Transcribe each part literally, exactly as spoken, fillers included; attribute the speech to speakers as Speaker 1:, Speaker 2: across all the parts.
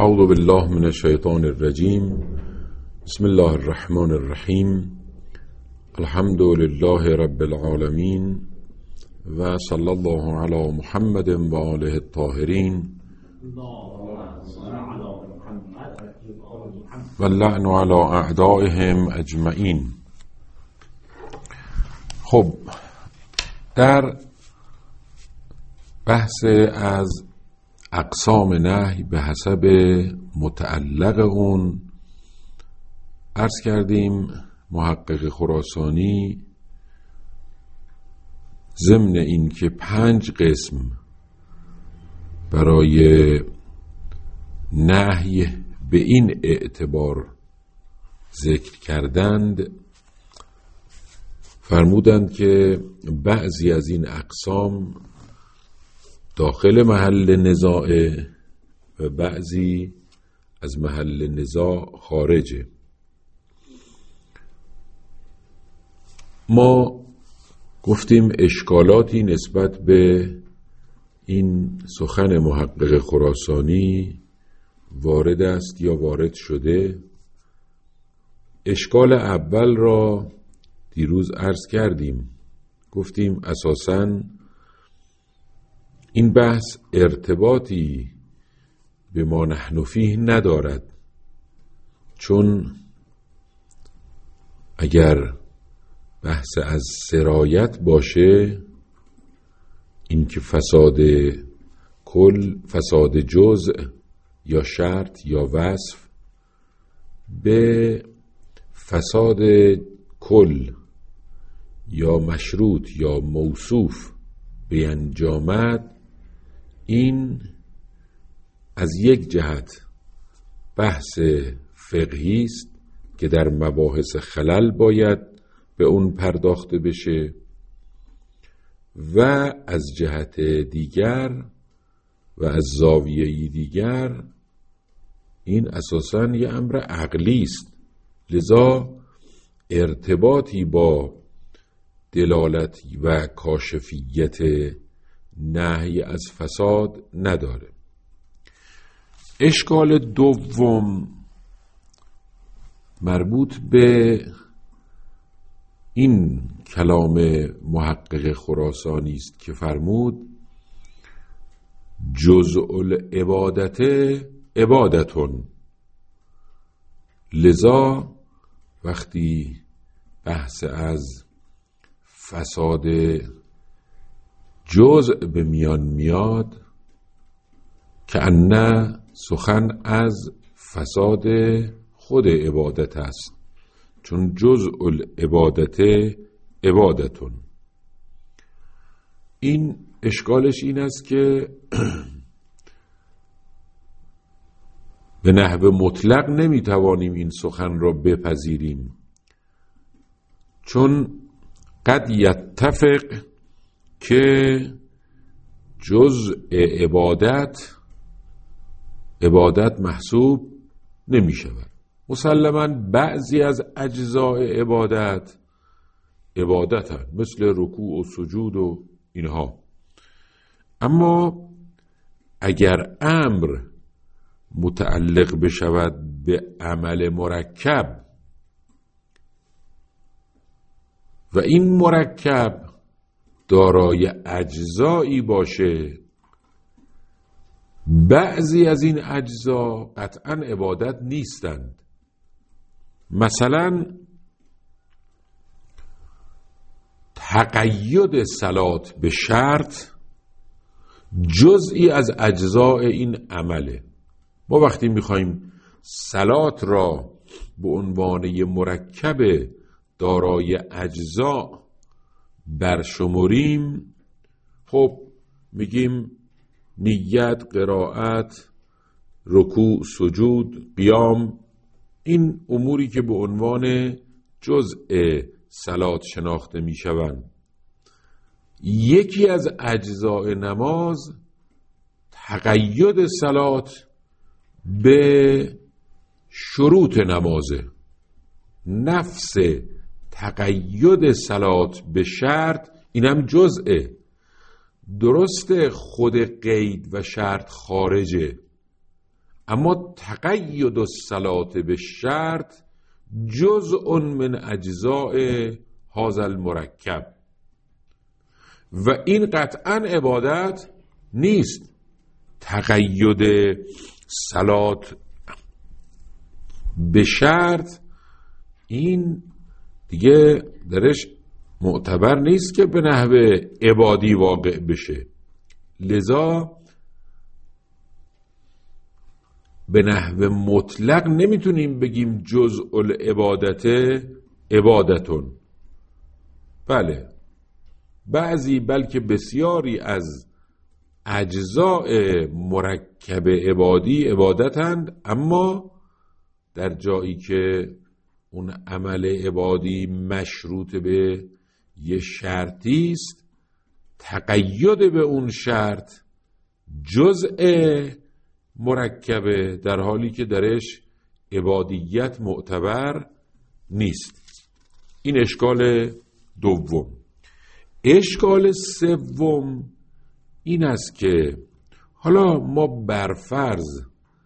Speaker 1: اعوذ بالله من الشیطان الرجیم. بسم الله الرحمن الرحیم. الحمد لله رب العالمین و صلی الله علی محمد و آله الطاهرین و اللعن علی اعدائهم اجمعین. خب، در بحث از اقسام نهی به حسب متعلق اون عرض کردیم محقق خراسانی ضمن این که پنج قسم برای نهی به این اعتبار ذکر کردند، فرمودند که بعضی از این اقسام داخل محل نزاع و بعضی از محل نزاع خارجه. ما گفتیم اشکالاتی نسبت به این سخن محقق خراسانی وارد است یا وارد شده. اشکال اول را دیروز عرض کردیم، گفتیم اساساً این بحث ارتباطی به ما نحن فیه ندارد، چون اگر بحث از سرایت باشه، این که فساد کل، فساد جزء یا شرط یا وصف به فساد کل یا مشروط یا موصوف بینجامد، این از یک جهت بحث فقهی است که در مباحث خلل باید به اون پرداخته بشه، و از جهت دیگر و از زاویه دیگر این اساساً یه امر عقلی است، لذا ارتباطی با دلالت و کاشفیت نهی از فساد نداره. اشکال دوم مربوط به این کلام محقق خراسانی است که فرمود جزء العبادت عبادتون. لذا وقتی بحث از فساد جزء به میان میاد، که انه سخن از فساد خود عبادت است، چون جزء العبادت عبادتون. این اشکالش این است که به نحو مطلق نمیتوانیم این سخن را بپذیریم، چون قد یتفق که جزء عبادت عبادت محسوب نمی شود. مسلماً بعضی از اجزاء عبادت عبادت هست، مثل رکوع و سجود و اینها، اما اگر امر متعلق بشود به عمل مرکب و این مرکب دارای اجزایی باشه، بعضی از این اجزا قطعاً عبادت نیستند. مثلا تقید صلات به شرط جزئی از اجزای این عمله. ما وقتی میخوایم صلات را به عنوان مرکب دارای اجزا برشمریم، خب میگیم نیت، قرائت، رکوع، سجود، قیام، این اموری که به عنوان جزء صلات شناخته میشوند. یکی از اجزاء نماز تقید صلات به شروط نمازه. نفس تقید صلات به شرط اینم جزءه. درسته خود قید و شرط خارجه، اما تقید الصلاة به شرط جزء من اجزاء هذا المرکب و این قطعا عبادت نیست. تقید صلات به شرط این دیگه درش معتبر نیست که به نحو عبادی واقع بشه، لذا به نحو مطلق نمیتونیم بگیم جزء العبادت عبادتون. بله، بعضی بلکه بسیاری از اجزاء مرکب عبادی عبادتند، اما در جایی که اون عمل عبادی مشروط به یه شرطی است، تقید به اون شرط جزء مرکبه، در حالی که درش عبادیت معتبر نیست. این اشکال دوم. اشکال سوم این است که حالا ما برفرض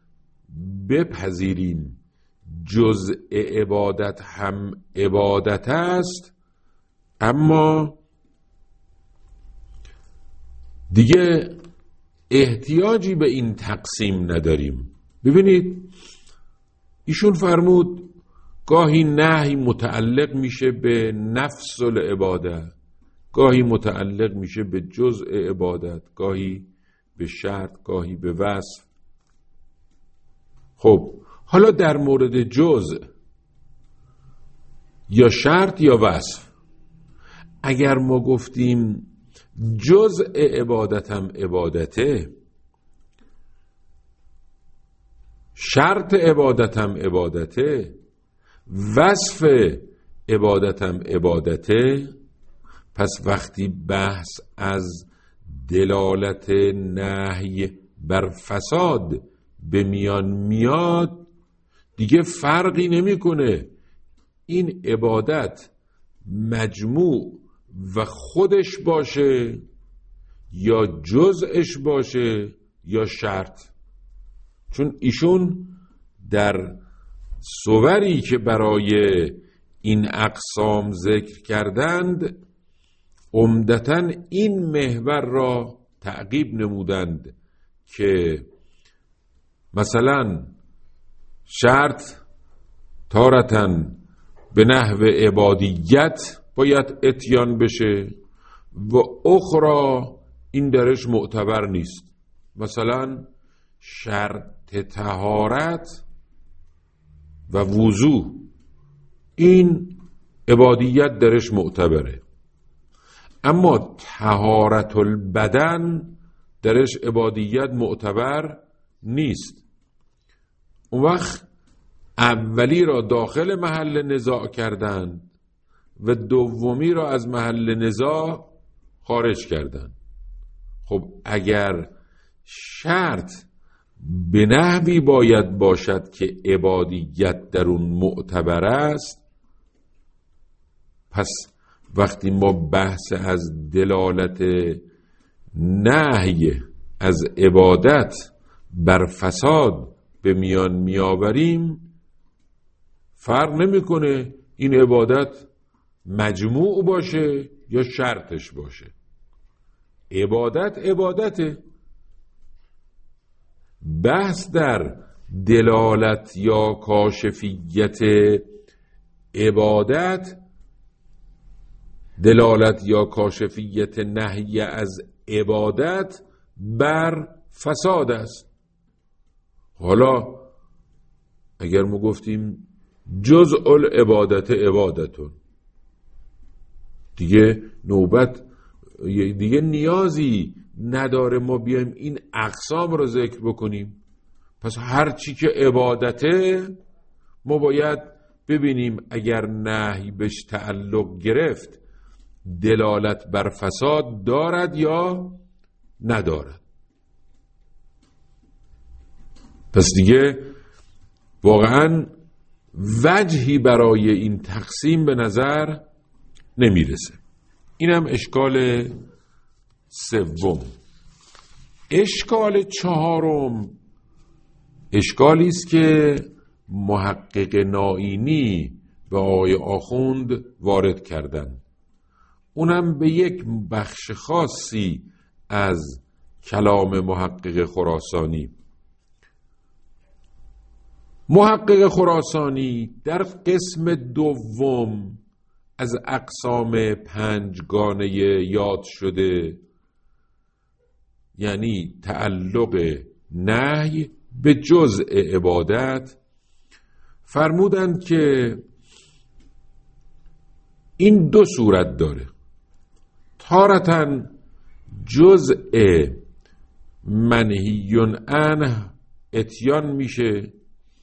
Speaker 1: بپذیریم جزء عبادت هم عبادت است، اما دیگه احتیاجی به این تقسیم نداریم. ببینید ایشون فرمود گاهی نهی متعلق میشه به نفس العبادت، گاهی متعلق میشه به جزء عبادت، گاهی به شرط، گاهی به وصف. خب حالا در مورد جزء یا شرط یا وصف، اگر ما گفتیم جزء عبادتم عبادته، شرط عبادتم عبادته، وصف عبادتم عبادته، پس وقتی بحث از دلالت نهی بر فساد به میان میاد، دیگه فرقی نمیکنه این عبادت مجموع و خودش باشه یا جزءش باشه یا شرط. چون ایشون در صوری که برای این اقسام ذکر کردند عمدتاً این محور را تعقیب نمودند که مثلا شرط تارةً به نحو عبادیت باید اتیان بشه و اخرى این درش معتبر نیست. مثلا شرط طهارت و وضو، این عبادیت درش معتبره، اما طهارت البدن درش عبادیت معتبر نیست. اون وقت اولی را داخل محل نزاع کردند و دومی را از محل نزاع خارج کردند. خب اگر شرط به نحوی باید باشد که عبادیت در اون معتبر است، پس وقتی ما بحث از دلالت نهی از عبادت بر فساد به میان میآوریم، فرق نمیکنه این عبادت مجموع باشه یا شرطش باشه، عبادت عبادته. بحث در دلالت یا کاشفیت عبادت، دلالت یا کاشفیت نهی از عبادت بر فساد است. حالا اگر ما گفتیم جزء العبادت عبادتون، دیگه نوبت دیگه نیازی نداره ما بیایم این اقسام رو ذکر بکنیم. پس هر چی که عبادته ما باید ببینیم اگر نهی بهش تعلق گرفت دلالت بر فساد دارد یا ندارد. پس دیگه واقعا وجهی برای این تقسیم به نظر نمیرسه. اینم اشکال سوم. اشکال چهارم اشکالی است که محقق نائینی به آقای آخوند وارد کردند، اونم به یک بخش خاصی از کلام محقق خراسانی. محقق خراسانی در قسم دوم از اقسام پنجگانه یاد شده، یعنی تعلق نهی به جزء عبادت، فرمودند که این دو صورت داره. تارةً جزء منهی عنه اتیان میشه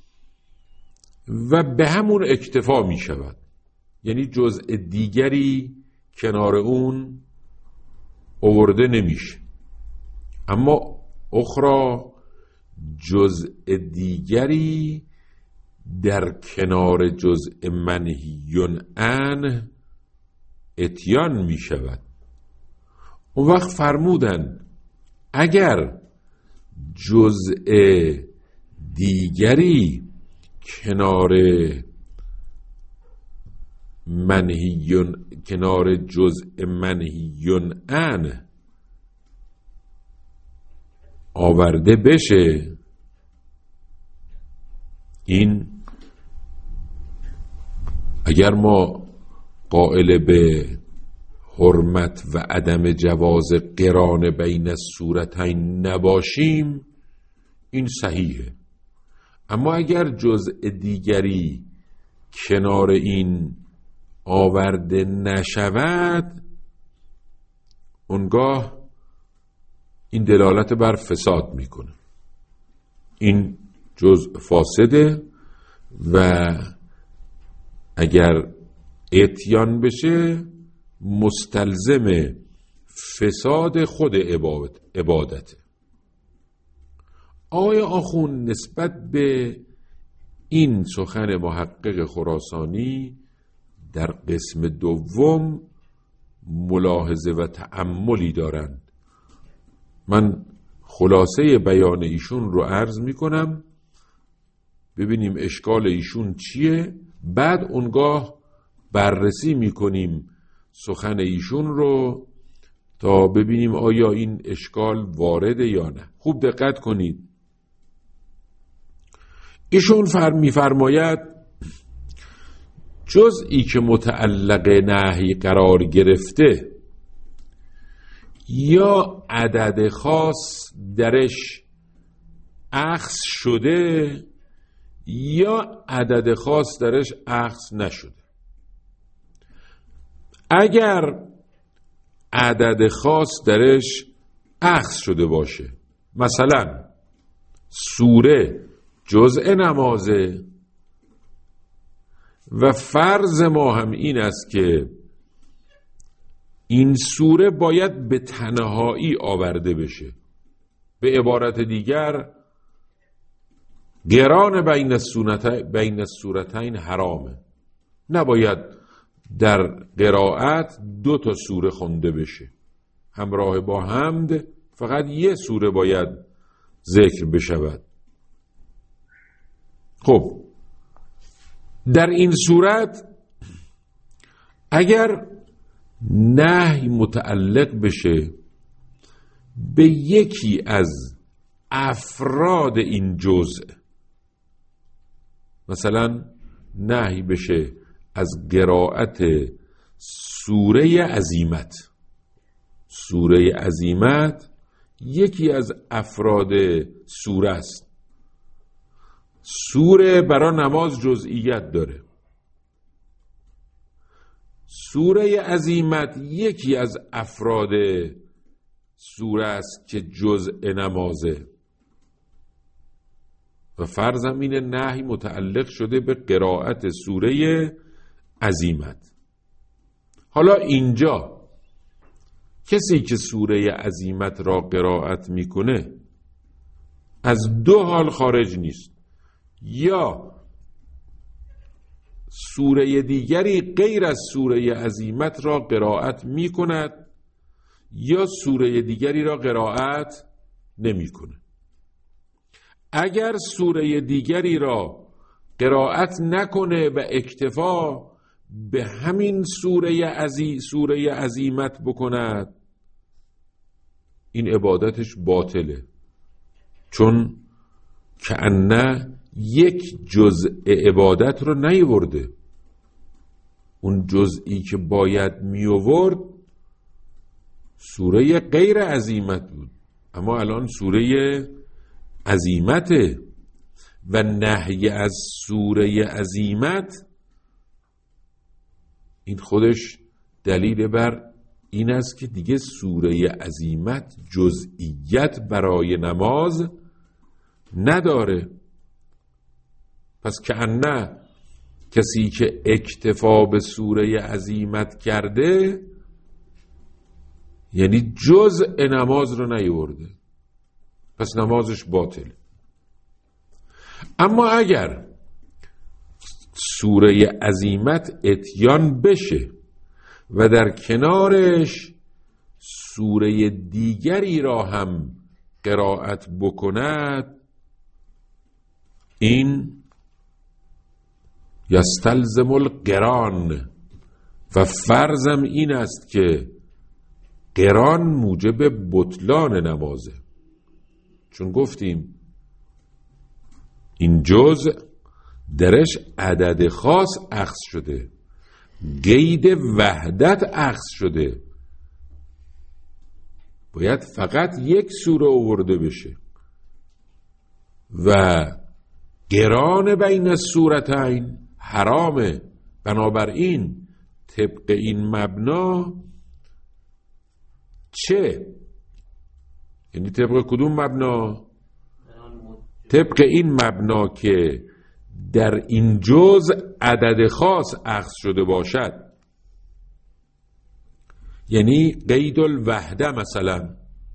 Speaker 1: و به همون اکتفا میشود، یعنی جزء دیگری کنار اون آورده نمیشه. اما اخرى جزء دیگری در کنار جزء منهی عنه اتیان می شود. اون وقت فرمودن اگر جزء دیگری کنار منهی کنار جزء منهی عنه آورده بشه، این اگر ما قائل به حرمت و عدم جواز قران بین الصورتین نباشیم این صحیحه. اما اگر جزء دیگری کنار این آورده نشود، اونگاه این دلالت بر فساد میکنه، این جزء فاسده و اگر اتیان بشه مستلزم فساد خود عبادته. آقای آخوند نسبت به این سخن محقق خراسانی در قسم دوم ملاحظه و تأملی دارند. من خلاصه بیان ایشون رو عرض می کنم، ببینیم اشکال ایشون چیه، بعد اونگاه بررسی می کنیم سخن ایشون رو تا ببینیم آیا این اشکال وارده یا نه. خوب دقت کنید. ایشون فرم می فرماید جزئی که متعلق نهی قرار گرفته یا عدد خاص درش اخذ شده یا عدد خاص درش اخذ نشده. اگر عدد خاص درش اخذ شده باشه، مثلا سوره جزء نمازه و فرض ما هم این است که این سوره باید به تنهایی آورده بشه، به عبارت دیگر قران بین بین السورتین حرامه، نباید در قرائت دو تا سوره خونده بشه، همراه با حمد فقط یه سوره باید ذکر بشود. خب در این صورت اگر نهی متعلق بشه به یکی از افراد این جزء، مثلا نهی بشه از قرائت سوره عزیمت، سوره عزیمت یکی از افراد سوره است. سوره برای نماز جزئیت داره، سوره عزیمت یکی از افراد سوره است که جزء نمازه و فرضم اینه نهی متعلق شده به قرائت سوره عزیمت. حالا اینجا کسی که سوره عزیمت را قرائت میکنه از دو حال خارج نیست، یا سوره دیگری غیر از سوره عزیمت را قرائت می کند یا سوره دیگری را قرائت نمی کند. اگر سوره دیگری را قرائت نکنه و اکتفا به همین سوره عزی سوره عزیمت بکند، این عبادتش باطله، چون کأنه یک جزء عبادت رو نیورده. اون جزئی که باید میورد سوره غیر عزیمت بود، اما الان سوره عزیمته و نهی از سوره عزیمت این خودش دلیل بر این است که دیگه سوره عزیمت جزئیت برای نماز نداره. پس کأنه کسی که اکتفا به سوره عزیمت کرده یعنی جزء نماز رو نیورده، پس نمازش باطله. اما اگر سوره عزیمت اتیان بشه و در کنارش سوره دیگری را هم قرائت بکند، این یستلزم القران و فرضم این است که قران موجب بطلان نمازه، چون گفتیم این جزء درش عدد خاص اخذ شده، قید وحدت اخذ شده، باید فقط یک سوره آورده بشه و قران بین السورتین حرامه. بنابراین طبق این مبنا چه؟ یعنی طبق کدوم مبنا؟ طبق این مبنا که در این جزء عدد خاص اخذ شده باشد، یعنی قید الوحده مثلا،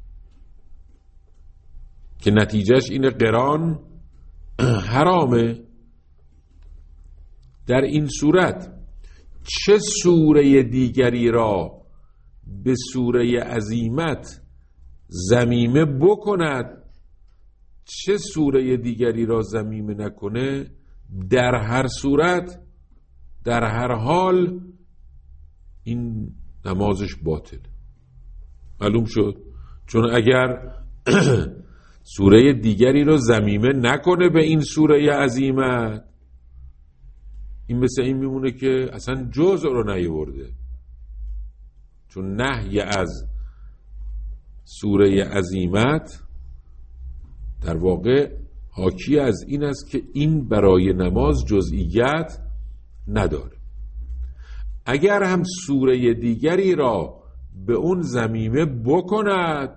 Speaker 1: که نتیجهش این قران حرامه. در این صورت چه سوره دیگری را به سوره عزیمت ضمیمه بکند، چه سوره دیگری را ضمیمه نکنه، در هر صورت در هر حال این نمازش باطل. معلوم شد؟ چون اگر سوره دیگری را ضمیمه نکنه به این سوره عزیمت، این مثل این میمونه که اصلا جزء رو نیورده، چون نهی از سوره عزیمت در واقع حاکی از این است که این برای نماز جزئیت نداره. اگر هم سوره دیگری را به اون ضمیمه بکند،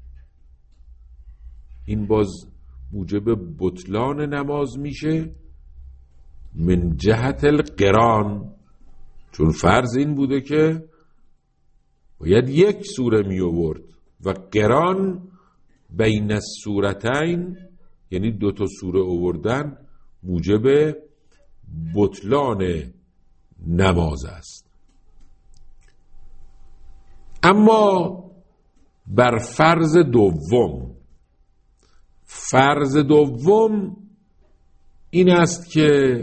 Speaker 1: این باز موجب بطلان نماز میشه من جهت القران، چون فرض این بوده که باید یک سوره می آورد و قران بین السورتین یعنی دو تا سوره آوردن موجب بطلان نماز است. اما بر فرض دوم، فرض دوم این است که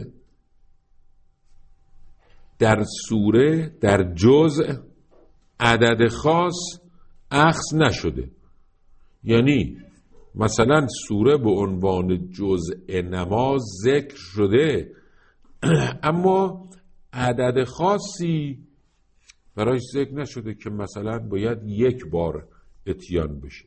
Speaker 1: در سوره در جزء عدد خاص اخذ نشده، یعنی مثلا سوره به عنوان جزء نماز ذکر شده اما عدد خاصی برایش ذکر نشده که مثلا باید یک بار اتیان بشه،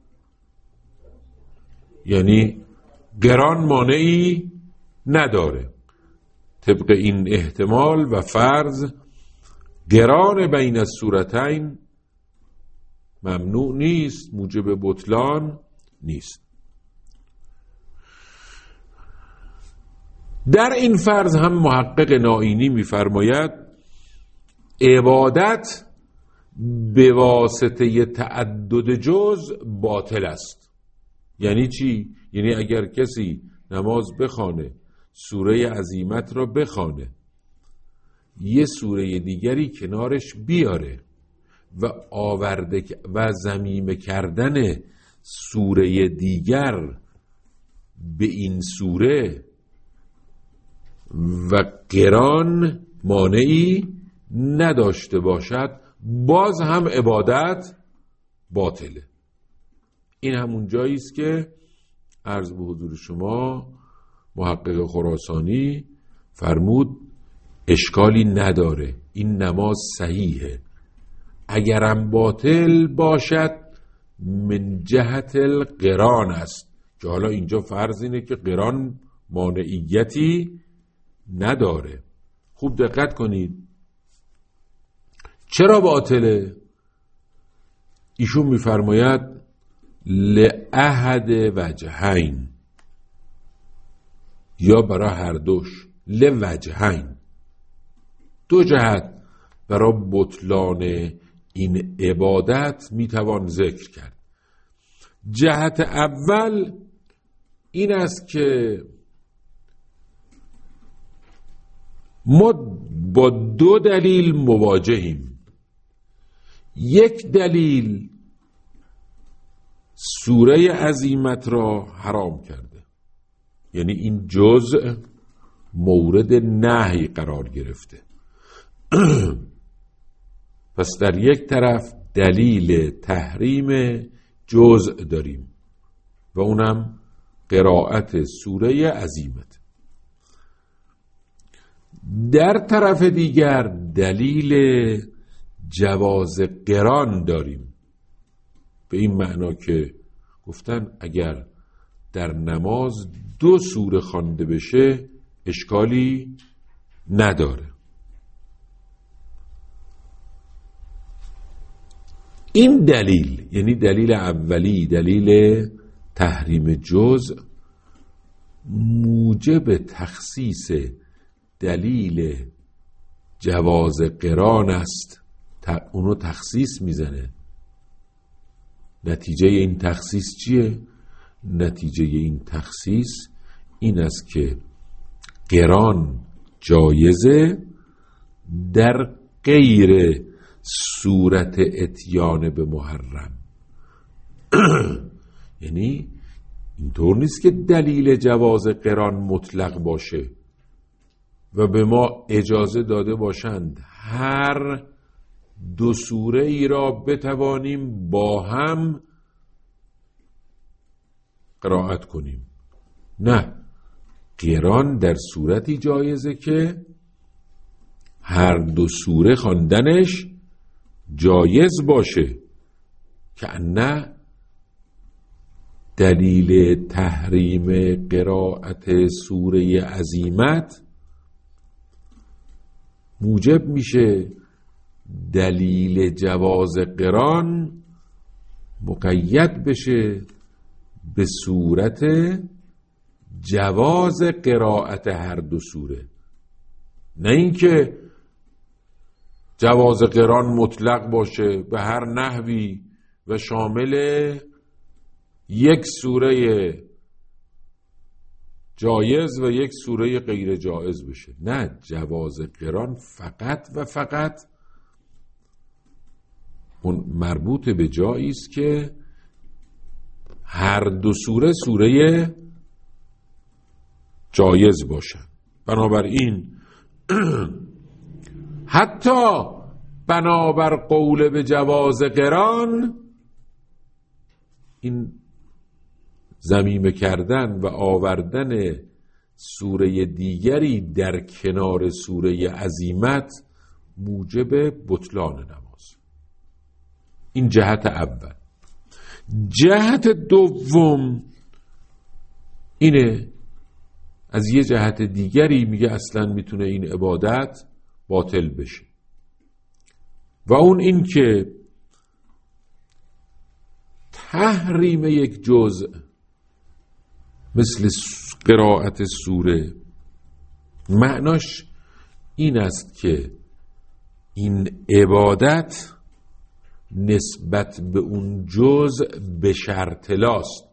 Speaker 1: یعنی قران مانعی نداره. طبق این احتمال و فرض قران بین السورتین ممنوع نیست، موجب بطلان نیست. در این فرض هم محقق نائینی می‌فرماید عبادت به واسطه تعدد جزء باطل است. یعنی چی؟ یعنی اگر کسی نماز بخوانه، سوره عزیمت را بخوانه، یه سوره دیگری کنارش بیاره و آورده و ضمیمه کردن سوره دیگر به این سوره و قران مانعی نداشته باشد، باز هم عبادت باطله. این همون جایی است که عرض به حضور شما محقق خراسانی فرمود اشکالی نداره، این نماز صحیحه، اگرم باطل باشد من جهت القران است، که حالا اینجا فرض اینه که قران مانعیتی نداره. خوب دقت کنید چرا باطله؟ ایشون میفرماید لأحد وجهین، یا برای هر دوش، لوجهین، دو جهت برای بطلان این عبادت میتوان ذکر کرد. جهت اول این است که ما با دو دلیل مواجهیم. یک دلیل سوره عظیمت را حرام کرده، یعنی این جزء مورد نهی قرار گرفته. پس در یک طرف دلیل تحریم جزء داریم و اونم قرائت سوره عظیمت. در طرف دیگر دلیل جواز قران داریم، به این معنا که گفتن اگر در نماز دو سوره خوانده بشه اشکالی نداره. این دلیل، یعنی دلیل اولی، دلیل تحریم جزء، موجب تخصیص دلیل جواز قران است، اونو تخصیص میزنه. نتیجه این تخصیص چیه؟ نتیجه این تخصیص این است که قران جایزه در غیر صورت اتیان به محرم. یعنی اینطور نیست که دلیل جواز قران مطلق باشه و به ما اجازه داده باشند هر دو سوره ای را بتوانیم با هم قرائت کنیم. نه، قران در صورتی جایزه که هر دو سوره خواندنش جایز باشه، که نه دلیل تحریم قرائت سوره عظیمت موجب میشه دلیل جواز قران مقید بشه به صورت جواز قرائت هر دو سوره، نه اینکه جواز قران مطلق باشه به هر نحوی و شامل یک سوره جایز و یک سوره غیر جایز بشه. نه، جواز قران فقط و فقط اون مربوط به جایی است که هر دو سوره سوره جایز باشن. بنابراین حتی بنابر قول به جواز قران، این ضمیمه کردن و آوردن سوره دیگری در کنار سوره عظیمت موجب بطلان نماز. این جهت اول. جهت دوم اینه، از یه جهت دیگری میگه اصلا میتونه این عبادت باطل بشه، و اون این که تحریم یک جزء مثل قرائت سوره معناش این است که این عبادت نسبت به اون جزء به شرط لاست.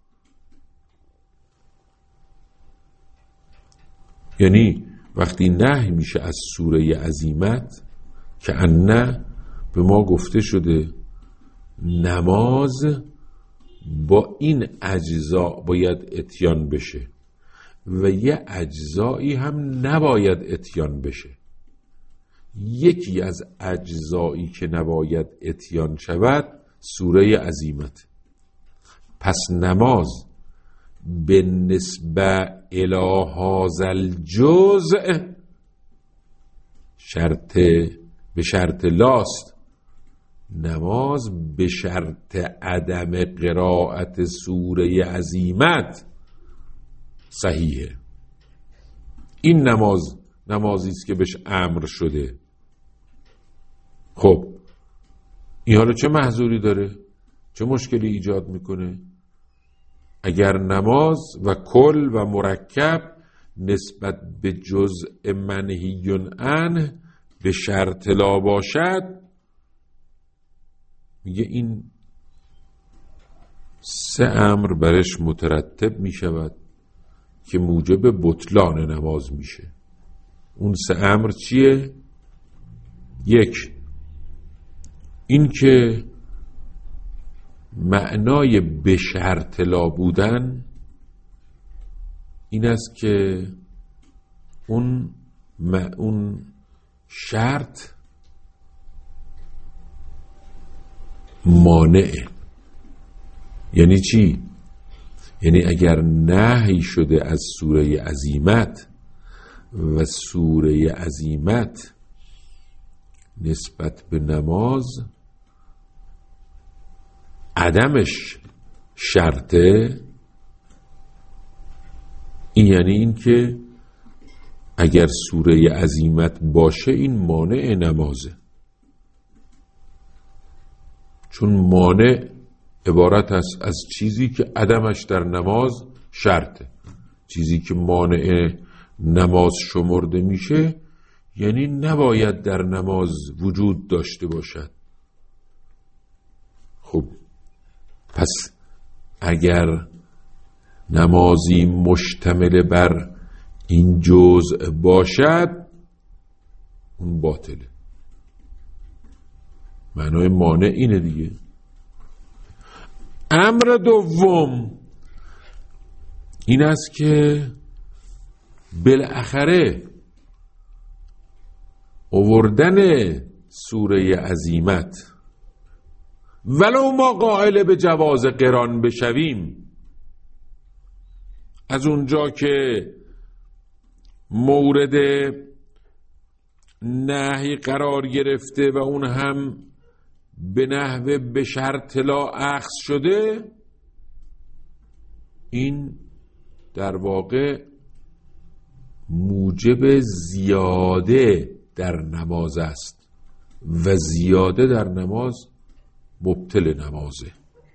Speaker 1: یعنی وقتی نهی میشه از سوره عظیمت که انه به ما گفته شده نماز با این اجزا باید اتیان بشه و یه اجزایی هم نباید اتیان بشه. یکی از اجزایی که نباید اتیان شود سوره عزیمت. پس نماز به نسبه الی هذا الجزء شرط به شرط لاست. نماز به شرط عدم قرائت سوره عزیمت صحیحه. این نماز نمازی است که بهش امر شده. خب این حالا چه محذوری داره؟ چه مشکلی ایجاد میکنه؟ اگر نماز و کل و مرکب نسبت به جزء منهی عنه به شرط لا باشد، میگه این سه امر برش مترتب میشود که موجب بطلان نماز میشه. اون سه امر چیه؟ یک، این که معنای به شرط لا بودن این است که اون اون شرط مانعه. یعنی چی؟ یعنی اگر نهی شده از سوره عزیمت و سوره عزیمت نسبت به نماز عدمش شرطه، این یعنی این که اگر سوره عزیمت باشه این مانع نمازه. چون مانع عبارت است از چیزی که عدمش در نماز شرطه. چیزی که مانع نماز شمرده میشه یعنی نباید در نماز وجود داشته باشد. خب پس اگر نمازی مشتمل بر این جزء باشد اون باطله. معنای مانع اینه دیگه. امر دوم این است که بالاخره آوردن سوره عزیمت ولو ما قائل به جواز قران بشویم، از اونجا که مورد نهی قرار گرفته و اون هم به نحو به شرط لا اخذ شده، این در واقع موجب زیاده در نماز است و زیاده در نماز مبطل نمازه.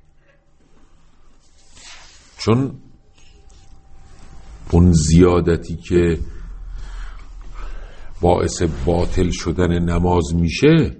Speaker 1: چون اون زیادتی که باعث باطل شدن نماز میشه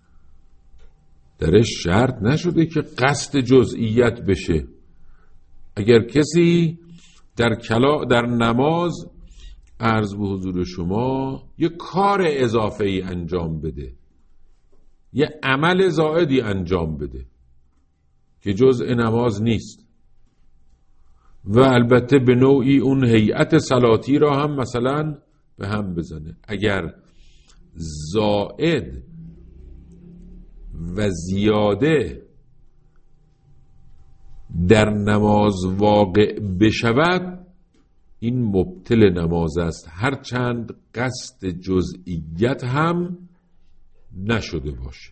Speaker 1: درش شرط نشده که قصد جزئیت بشه. اگر کسی در کلا در نماز عرض به حضور شما یه کار اضافه ای انجام بده، یه عمل زائدی انجام بده که جزء نماز نیست و البته به نوعی اون هیئت صلاتی را هم مثلا به هم بزنه، اگر زائد و زیاده در نماز واقع بشود این مبطل نماز است، هرچند قصد جزئیت هم نشده باشه.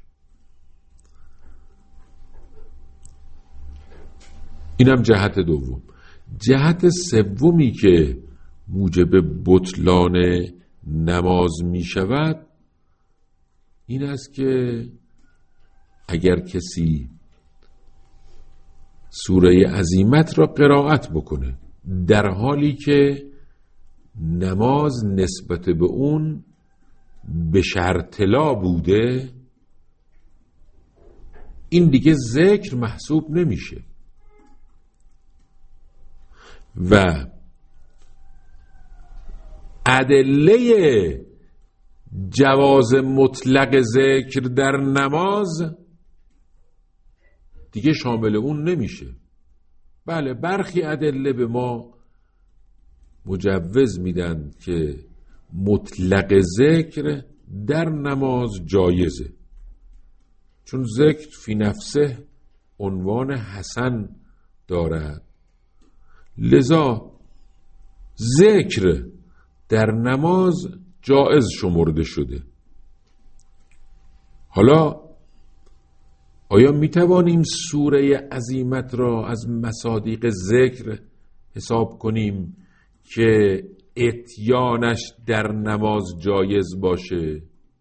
Speaker 1: اینم جهت دوم. جهت سومی که موجب بطلان نماز می شود این است که اگر کسی سوره عزیمت را قرائت بکنه در حالی که نماز نسبت به اون به شرط لا بوده، این دیگه ذکر محسوب نمیشه و ادله جواز مطلق ذکر در نماز دیگه شامل اون نمیشه. بله برخی ادله به ما مجوز میدن که مطلق ذکر در نماز جایزه، چون ذکر فی نفسه عنوان حسن دارد، لذا ذکر در نماز جایز شمرده شده. حالا آیا می توانیم سوره عزیمت را از مصادیق ذکر حساب کنیم که اتیانش در نماز جایز باشه؟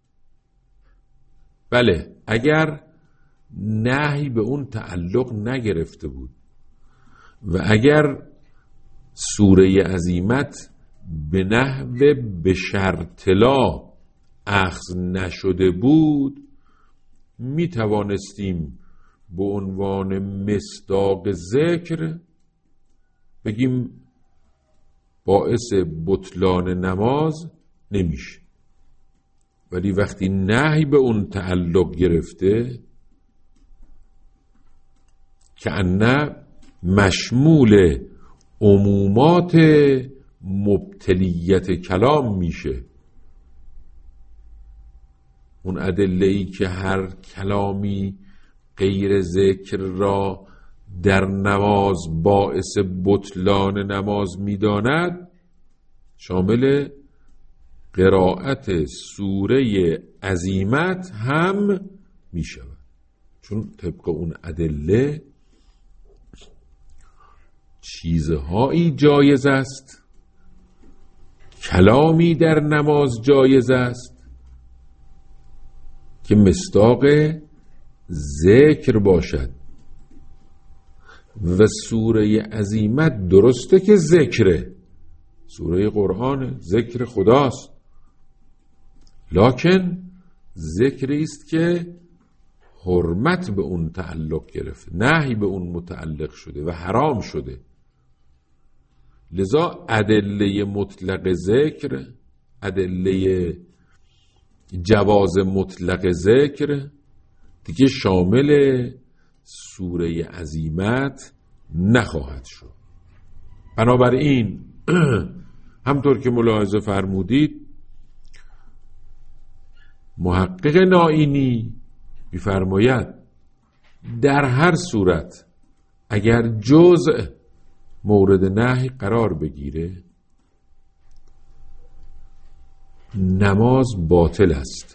Speaker 1: بله، اگر نهی به اون تعلق نگرفته بود و اگر سوره عزیمت به نحو به شرط لا اخذ نشده بود، می توانستیم به عنوان مصداق ذکر بگیم باعث بطلان نماز نمیشه. ولی وقتی نهی به اون تعلق گرفته که انه مشمول عمومات مبتلیت کلام میشه، اون ادله‌ای که هر کلامی غیر ذکر را در نماز باعث بطلان نماز میداند، شامل قرائت سوره عزیمت هم میشود، چون طبق اون ادله چیزهایی جایز است، کلامی در نماز جایز است که مصداق ذکر باشد و سوره عزیمت درسته که ذکره، سوره قرآن ذکر خداست، لکن ذکری است که حرمت به اون تعلق گرفت، نهی به اون متعلق شده و حرام شده. لذا ادله مطلق ذکر، ادله جواز مطلق ذکر دیگه شامل سوره عزیمت نخواهد شد. بنابراین همطور که ملاحظه فرمودید، محقق نائینی می‌فرماید در هر صورت اگر جزء مورد نهی قرار بگیره نماز باطل است،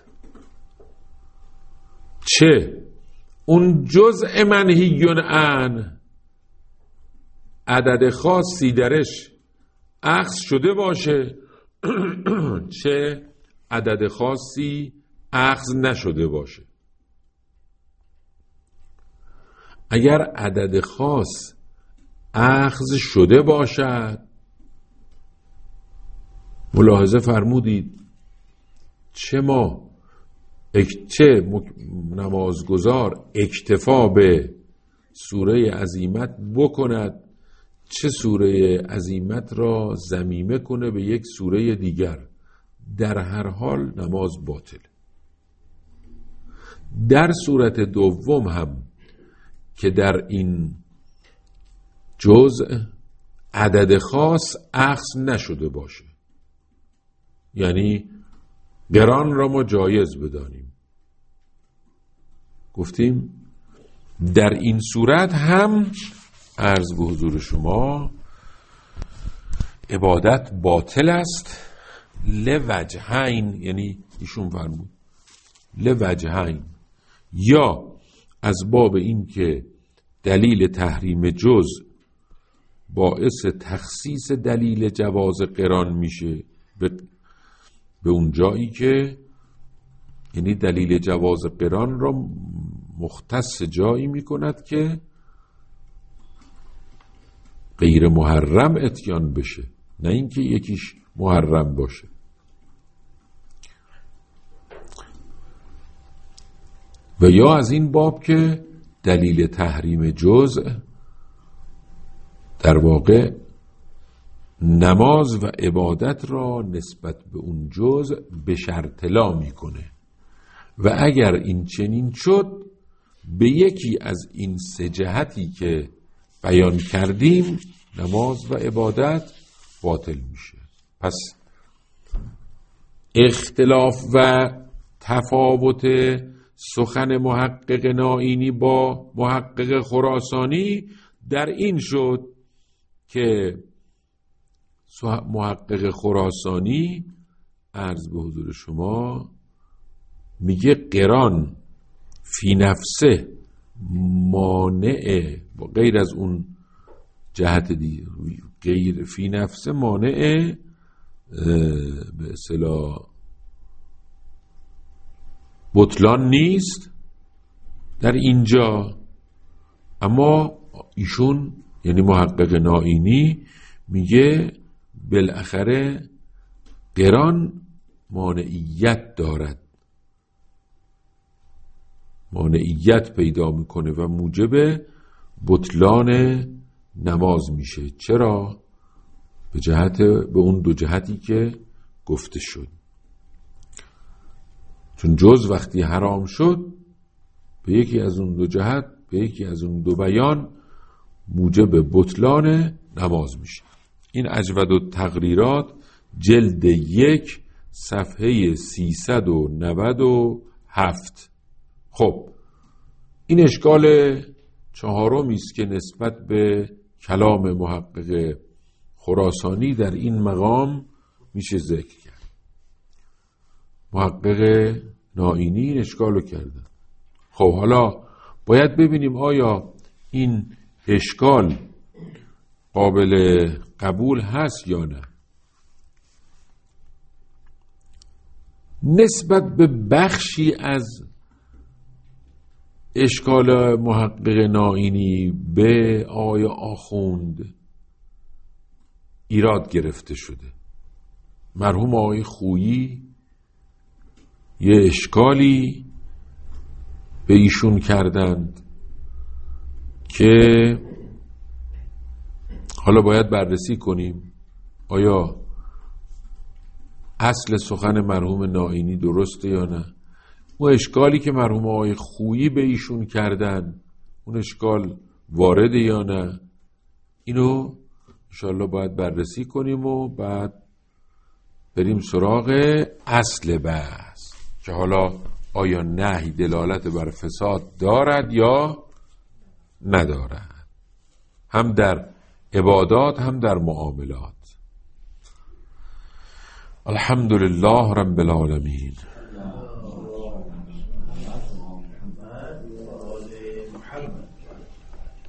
Speaker 1: چه اون جزء منهی عنه عدد خاصی درش اخذ شده باشه چه عدد خاصی اخذ نشده باشه. اگر عدد خاص اخذ شده باشد، ملاحظه فرمودید چه ما چه نمازگزار اکتفا به سوره عزیمت بکند، چه سوره عزیمت را ضمیمه کنه به یک سوره دیگر، در هر حال نماز باطل. در صورت دوم هم که در این جزء عدد خاص اخذ نشده باشه، یعنی قران را ما جایز بدانیم، گفتیم در این صورت هم عرض به حضور شما عبادت باطل است لوجهین، یعنی ایشون فرمود لوجهین، یا از باب این که دلیل تحریم جزء باعث تخصیص دلیل جواز قران میشه به به اون جایی که یعنی دلیل جواز قران را مختص جایی میکند که غیر محرم اتیان بشه، نه اینکه یکیش محرم باشه. و یا از این باب که دلیل تحریم جزء در واقع نماز و عبادت را نسبت به اون جزء به شرط لا میکنه و اگر این چنین شد به یکی از این سه جهتی که بیان کردیم نماز و عبادت باطل میشه. پس اختلاف و تفاوت سخن محقق نائینی با محقق خراسانی در این شد که محقق خراسانی عرض به حضور شما میگه قران فی نفسه مانع، با غیر از اون جهت دیگه، غیر فی نفسه مانع به اصطلاح بطلان نیست در اینجا. اما ایشون یعنی محقق نائینی میگه بالاخره قران مانعیت دارد، مانعیت پیدا میکنه و موجب بطلان نماز میشه. چرا؟ به جهت به اون دو جهتی که گفته شد. چون جز وقتی حرام شد به یکی از اون دو جهت، به یکی از اون دو بیان موجب بطلان نماز میشه. این اجود التقریرات جلد یک صفحه سیصد و نود و هفت. خب این اشکال چهارمی است که نسبت به کلام محقق خراسانی در این مقام میشه ذکر کرد. محقق نائینی این اشکال رو کرده. خب حالا باید ببینیم آیا این اشکال قابل قبول هست یا نه. نسبت به بخشی از اشکال محقق نائینی به آیا آخوند ایراد گرفته شده. مرحوم آقای خویی یه اشکالی به ایشون کردند که حالا باید بررسی کنیم آیا اصل سخن مرحوم نائینی درسته یا نه. اون اشکالی که مرحوم آقای خویی به ایشون کردن اون اشکال وارده یا نه، اینو انشاءالله باید بررسی کنیم و بعد بریم سراغ اصل بحث که حالا آیا نهی دلالت بر فساد دارد یا ندارد، هم در عبادات هم در معاملات. الحمدلله رب العالمین.
Speaker 2: محمد